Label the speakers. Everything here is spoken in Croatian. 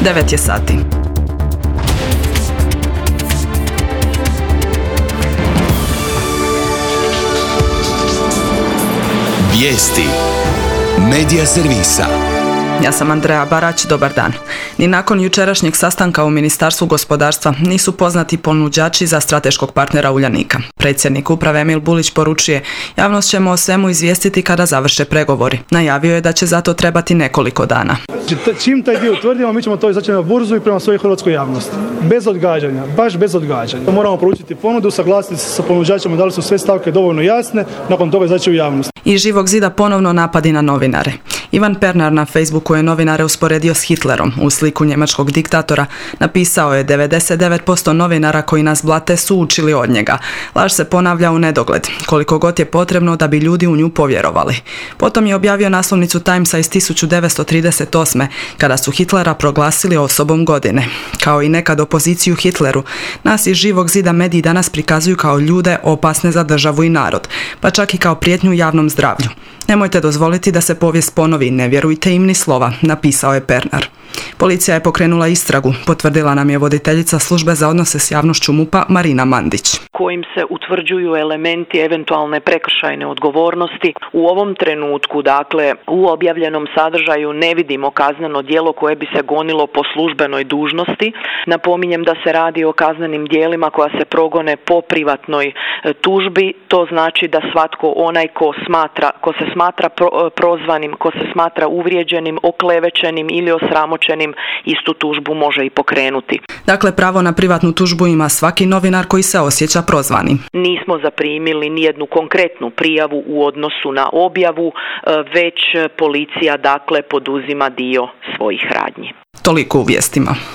Speaker 1: 9 je sati.
Speaker 2: Vijesti Medija servisa.
Speaker 1: Ja sam Andreja Barać, dobar dan. Ni nakon jučerašnjeg sastanka u Ministarstvu gospodarstva nisu poznati ponuđači za strateškog partnera Uljanika. Predsjednik uprave Emil Bulić poručuje, javnost ćemo o svemu izvijestiti kada završe pregovori. Najavio je da će za to trebati nekoliko dana.
Speaker 3: Čim taj dio utvrdimo, mi ćemo to izaći na burzu i prema svojoj hrvatskoj javnosti. Bez odgađanja, baš bez odgađanja. Moramo proučiti ponudu, saglasiti se sa ponuđačima da li su sve stavke dovoljno jasne, nakon toga izaći u javnost.
Speaker 1: Iz Živog zida ponovno napadi na novinare. Ivan Pernar na Facebooku je novinare usporedio s Hitlerom. U sliku njemačkog diktatora napisao je 99% novinara koji nas blate su učili od njega. Laž se ponavlja u nedogled, koliko god je potrebno da bi ljudi u nju povjerovali. Potom je objavio naslovnicu Timesa iz 1938. kada su Hitlera proglasili osobom godine. Kao i nekad opoziciju Hitleru, nas iz Živog zida mediji danas prikazuju kao ljude opasne za državu i narod, pa čak i kao prijetnju javnom zdravlju. Nemojte dozvoliti da se povijest ponovi, ne vjerujte im ni slova, napisao je Pernar. Policija je pokrenula istragu, potvrdila nam je voditeljica službe za odnose s javnošću MUP-a Marina Mandić.
Speaker 4: Kojim se utvrđuju elementi eventualne prekršajne odgovornosti. U ovom trenutku, dakle, u objavljenom sadržaju ne vidimo kazneno djelo koje bi se gonilo po službenoj dužnosti. Napominjem da se radi o kaznenim djelima koja se progone po privatnoj tužbi. To znači da svatko onaj ko se smatra prozvanim, ko se smatra uvrijeđenim, oklevećenim ili osramoćenim, istu tužbu može i pokrenuti.
Speaker 1: Dakle, pravo na privatnu tužbu ima svaki novinar koji se osjeća prozvani.
Speaker 4: Nismo zaprimili nijednu konkretnu prijavu u odnosu na objavu, već policija dakle poduzima dio svojih radnji.
Speaker 1: Toliko u vijestima.